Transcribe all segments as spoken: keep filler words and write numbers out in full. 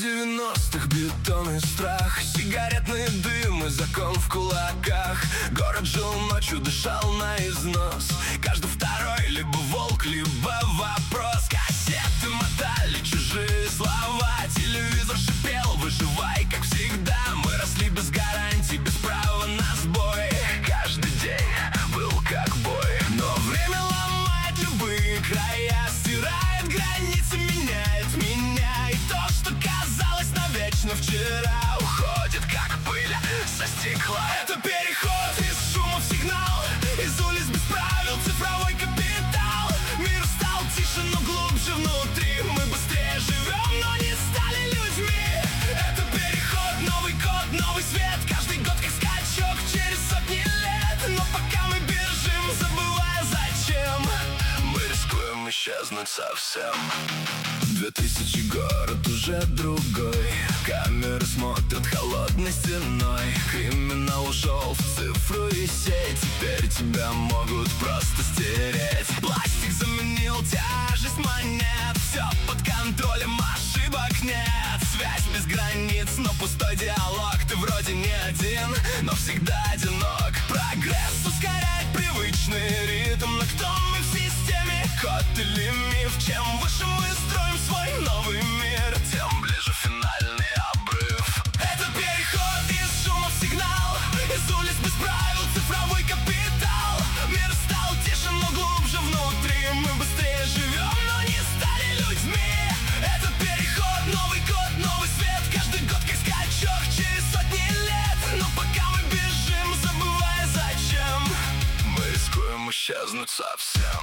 девяностых бетон и страх, сигаретный дым и закон в кулаках. Город жил ночью, дышал на износ. Каждый второй либо волк, либо вопрос. Кассеты мотали чужие слова, телевизор шипел: выживай, как всегда. Мы росли без гарантий, без права на сбой. Каждый день был как бой. Но время ломает любые края, стирает границы, меняет меня. И то, что казалось навечно вчера, уходит как пыль со стекла. Это переход из шума в сигнал, из улиц без правил, цифровой капитал. Мир стал тише, но глубже внутри. Мы быстрее живем, но не стали людьми. Это переход, новый код, новый свет. Каждый год как скачок через сотни лет. Но пока мы бежим, забывая зачем, мы рискуем исчезнуть совсем. Две тысячи город уже другой. Камеры смотрят холодной стеной. Криминал ушел в цифру и сеть. Теперь тебя могут просто стереть. Пластик заменил тяжесть монет. Все под контролем, ошибок нет. Связь без границ, но пустой диалог. Ты вроде не один, но всегда одинок. Прогресс ускоряет привычный ритм. Но кто мы в системе? Код или миф? Чем выше мы строим свой новый мир, тем ближе финальный обрыв. Это переход из шума в сигнал, из улиц без правил, цифровой капитал. Мир стал тише, но глубже внутри. Мы быстрее живем, но не стали людьми. Это переход, новый код, новый свет. Каждый год как скачок через сотни лет. Но пока мы бежим, забывая зачем, мы рискуем исчезнуть совсем.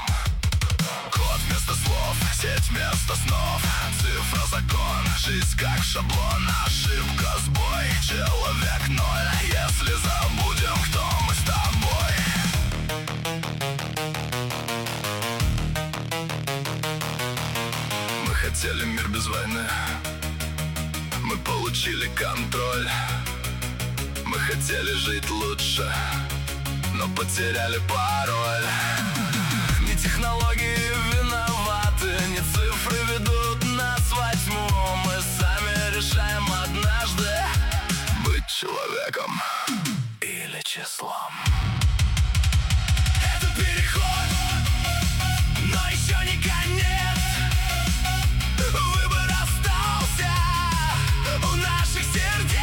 Код вместо слов, сеть вместо снов. Цифра закон, жизнь как шаблон. Ошибка, сбой, человек ноль. Если забудем, кто мы с тобой. Мы хотели мир без войны, мы получили контроль. Мы хотели жить лучше, но потеряли пароль. Не технологии виноваты, не цифры ведут нас во тьму. Мы сами решаем однажды быть человеком или числом. Это переход, но еще не конец. Выбор остался у наших сердец.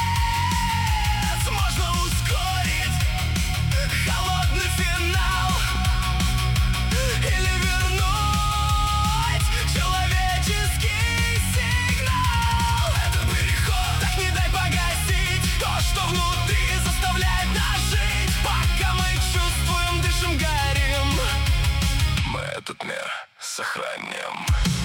Можно ускорить холодный финал или вернуть человеческий сигнал. Это переход, так не дай погасить то, что внутри заставляет нас жить. Пока мы чувствуем, дышим, горим, мы этот мир сохраним.